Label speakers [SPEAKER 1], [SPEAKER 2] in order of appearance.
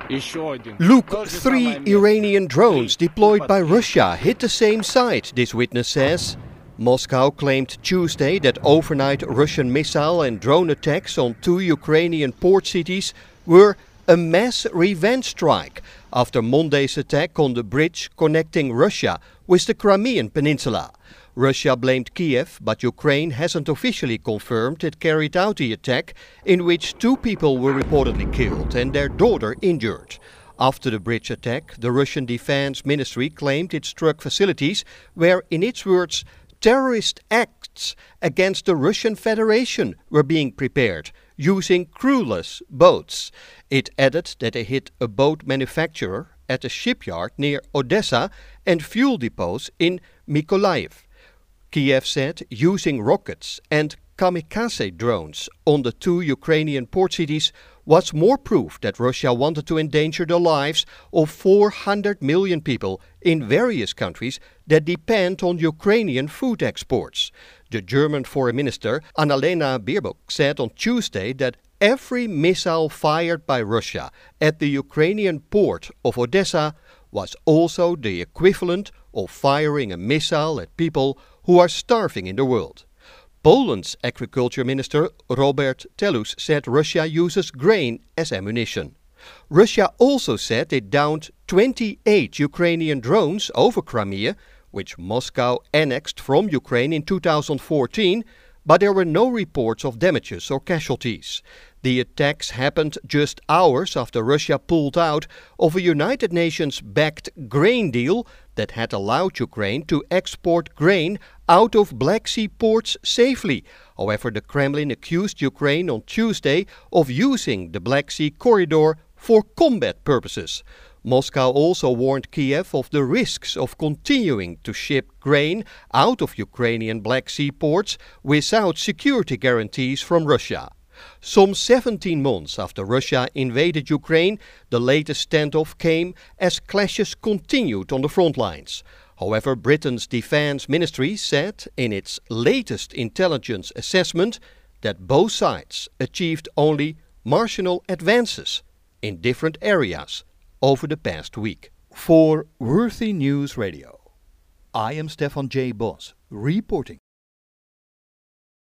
[SPEAKER 1] Look, 3 Iranian drones deployed by Russia hit the same site, this witness says. Moscow claimed Tuesday that overnight Russian missile and drone attacks on 2 Ukrainian port cities were a mass revenge strike after Monday's attack on the bridge connecting Russia with the Crimean Peninsula. Russia blamed Kiev, but Ukraine hasn't officially confirmed it carried out the attack, in which 2 people were reportedly killed and their daughter injured. After the bridge attack, the Russian Defense Ministry claimed it struck facilities where, in its words, terrorist acts against the Russian Federation were being prepared, using crewless boats. It added that they hit a boat manufacturer at a shipyard near Odessa and fuel depots in Mykolaiv. Kiev said using rockets and kamikaze drones on the 2 Ukrainian port cities was more proof that Russia wanted to endanger the lives of 400 million people in various countries that depend on Ukrainian food exports. The German Foreign Minister Annalena Baerbock said on Tuesday that every missile fired by Russia at the Ukrainian port of Odessa was also the equivalent of firing a missile at people who are starving in the world. Poland's agriculture minister Robert Telus said Russia uses grain as ammunition. Russia also said it downed 28 Ukrainian drones over Crimea, which Moscow annexed from Ukraine in 2014, but there were no reports of damages or casualties. The attacks happened just hours after Russia pulled out of a United Nations-backed grain deal that had allowed Ukraine to export grain out of Black Sea ports safely. However, the Kremlin accused Ukraine on Tuesday of using the Black Sea corridor for combat purposes. Moscow also warned Kiev of the risks of continuing to ship grain out of Ukrainian Black Sea ports without security guarantees from Russia. Some 17 months after Russia invaded Ukraine, the latest standoff came as clashes continued on the front lines. However, Britain's defense ministry said in its latest intelligence assessment that both sides achieved only marginal advances in different areas over the past week. For Worthy News Radio, I am Stefan J. Bos, reporting.